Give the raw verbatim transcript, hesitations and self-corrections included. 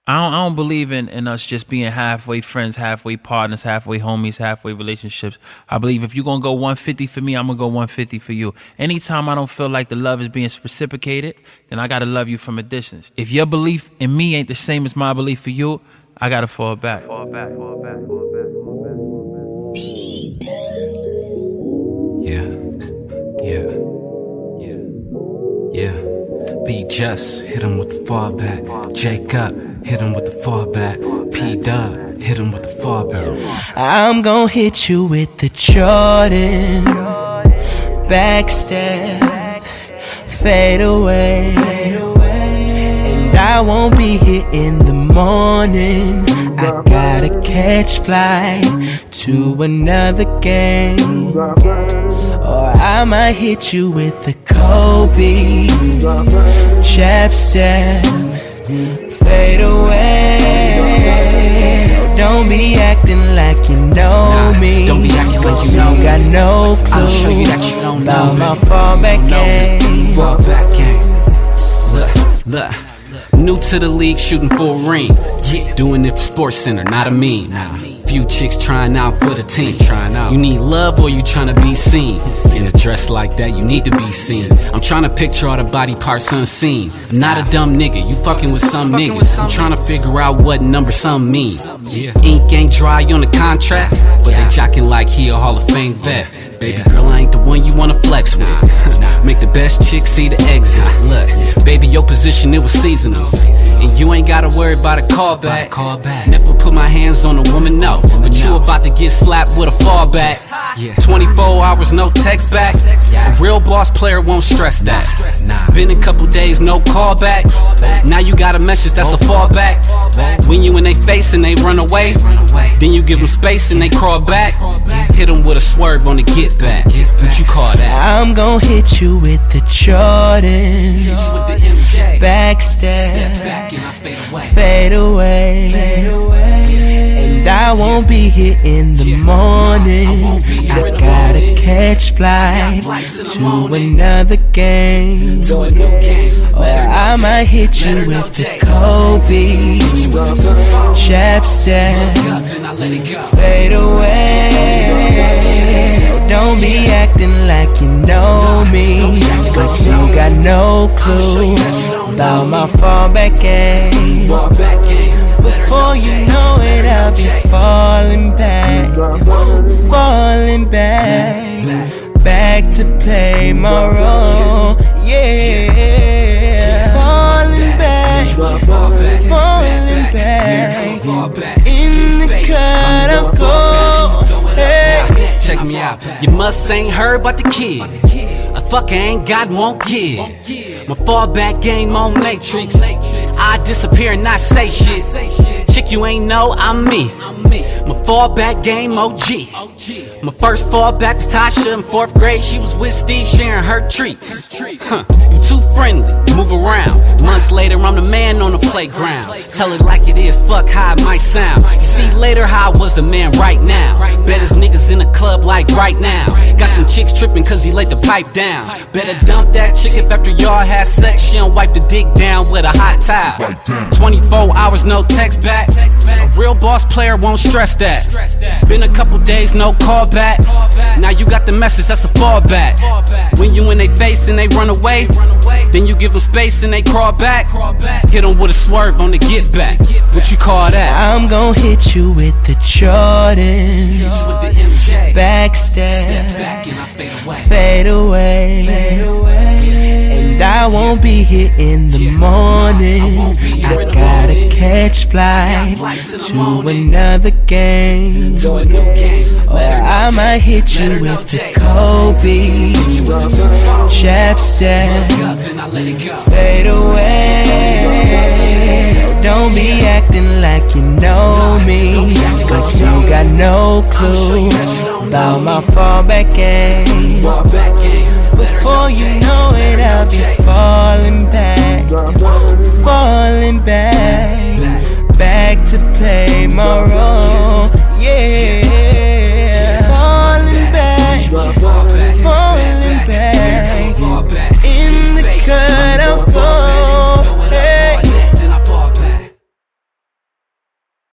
I don't, I don't believe in, in us just being halfway friends, halfway partners, halfway homies, halfway relationships. I believe if you're going to go one fifty for me, I'm going to go one fifty for you. Anytime I don't feel like the love is being reciprocated, then I got to love you from a distance. If your belief in me ain't the same as my belief for you, I got to fall back. Fall back, fall back, fall back, fall back, fall back. Yeah, yeah, yeah, yeah. B Just hit him with the fallback. Jacob hit him with the fallback. P Dub hit him with the fallback. I'm gon' hit you with the Jordan backstep, fade away, and I won't be here in the morning. I gotta catch flight to another game, or I might hit you with the Kobe chapstick, fade away. So don't be acting like you know Nah, me, don't be acting like you you know me. got no clue. I'll show you that you don't know about me. my fallback game. Fallback game. Look, look. New to the league, shooting for a ring. Yeah, doing it for Sports Center, not a meme. Nah. Few chicks trying out for the team. Trying out. You need love or you trying to be seen? In a dress like that, you need to be seen. I'm trying to picture all the body parts unseen. I'm not a dumb nigga, you fucking with some niggas. I'm trying to figure out what number some mean. Yeah. Ink ain't dry on the contract, but they jocking like he a Hall of Fame vet. Baby girl, I ain't the one you wanna flex with. Make the best chick see the exit. Look, baby, your position, it was seasonal, and you ain't gotta worry about a callback. Never put my hands on a woman, no. But you about to get slapped with a fallback. twenty-four hours, no text back. A real boss player won't stress that. Been a couple days, no callback. Now you got a message, that's a fallback. When you in they face and they run away, then you give them space and they crawl back. Hit them with a swerve on the get back. What you call that? I'm gon' hit you with the Jordan backstep, fade away, and I won't be here in the morning. I gotta catch flight to another game, or I might hit you with the Kobe chapstick, fade away. So don't be acting like you know me, cause you got no clue about my fallback game. Before you know it, I'll be falling back, falling back, back to play my role. Yeah, falling back, falling back, in the cut of gold. Hey. Check me out. You must ain't heard about the kid. A fucker ain't got, won't give. My fallback game on Matrix. I disappear and not say shit. Chick, you ain't know I'm me. My fallback game O G. My first fallback was Tasha in fourth grade. She was with Steve sharing her treats. Huh, you too friendly, move around. Months later, I'm the man on the playground. Tell it like it is, fuck how it might sound. You see later how I was the man right now. Bet his niggas in the club like right now. Got some chicks tripping cause he laid the pipe down. Better dump that chick if after y'all had sex she don't wipe the dick down with a hot towel. twenty-four hours, no text back. A real boss player won't stress that. Been a couple days, no call back. Now you got the message, that's a fallback. When you in they face and they run away, then you give them space and they crawl back. Hit them with a swerve on the get back. What you call that? I'm gon' hit you with the Jordan backstep, fade away, and I won't be here in the morning. I gotta catch flight to another game, or I might hit you with the Kobe chapstick, fade away. So don't be acting like you know me, cause you got no clue about my fallback game. Before you know it, I'll be falling back, falling back, back to play my role. Yeah.